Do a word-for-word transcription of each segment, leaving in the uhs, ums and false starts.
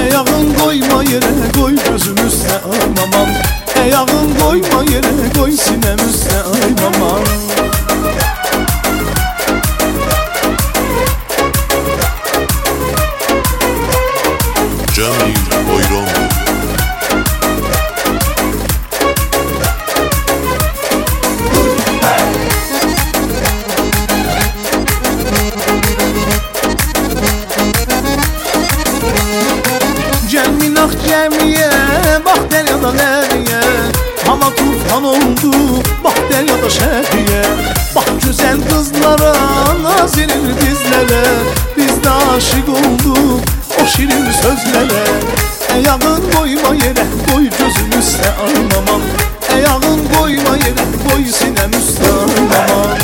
Ayağın koyma yere koy gözüm üstüne aymamam. Ayağın koyma yere koy sinem üstüne aymamam. Cemil Boyron. Cemil ah cemiye bak deryada neriye. Hava tufan oldu bak deryada şehriye. Bak güzel kızlara nazirin dizlere. Biz de aşık olduk o şirin sözlere. Ayağın koyma yere koy gözüm üstüne aymamam. Ayağın koyma yere koy sinem üstüne aymamam.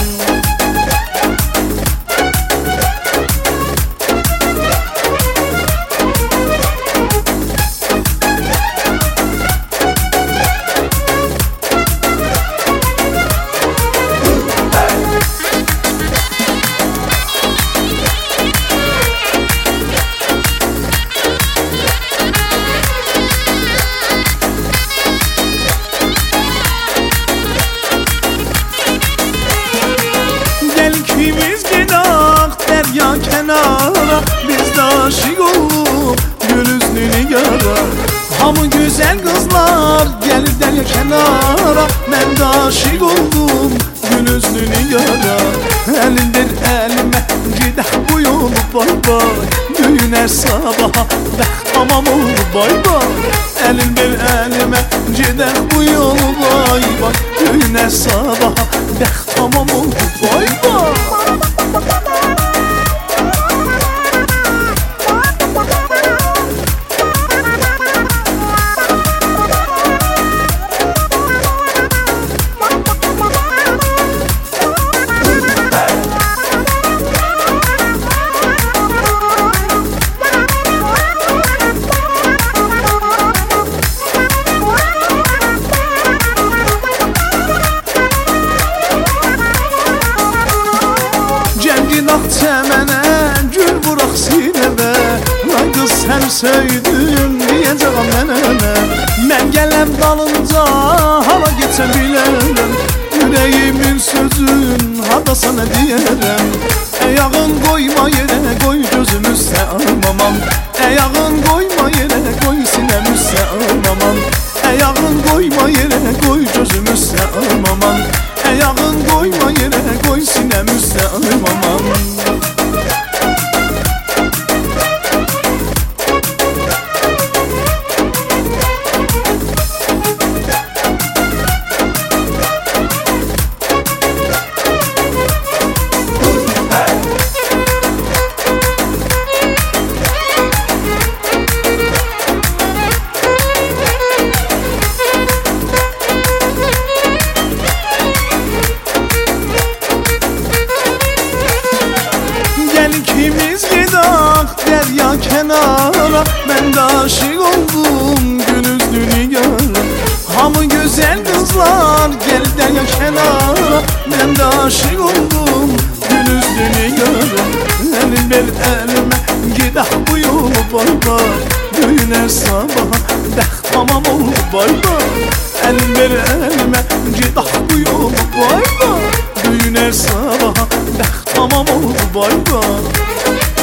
Ya kenara biz de aşık olduk gül üznünü yara. Hamı güzel kızlar gelir derya kenara. Ben de aşık oldum gül üznünü yara. Elindir elime gidek bu yolu bay bay. Düğüner sabaha bek tamam oldu bay bay. Elindir elime gidek bu yolu bay bay. Düğüner sabaha bek tamam oldu bay bay. Çəmənə gül vuraq sinəmə. Ay qız sən söydün deyəcəm mənə. Mən gələm dalınca hava geçə bilərəm. Yüreğimin sözün hada sana deyərəm. Ayağın koyma yere koy gözüm üstüne aymamam. Ayağın koyma yere koy sinem üstüne aymamam. Ayağın koyma yere koy gözüm üstüne aymamam. Ayağın koyma yere koy sinem üstüne aymamam. İkimiz gidak derya kenara. Ben de aşık oldum gül üznünü yara. Hamı güzel kızlar gel derya kenara. Ben de aşık oldum gül üznünü yara. Elin ver elime gidak bu yolu bay bay. Düğüner sabaha bek tamam oldu bay bay. Elin ver elime gidak bu yolu bay bay. Düğüner sabaha bek tamam oldu bay bay.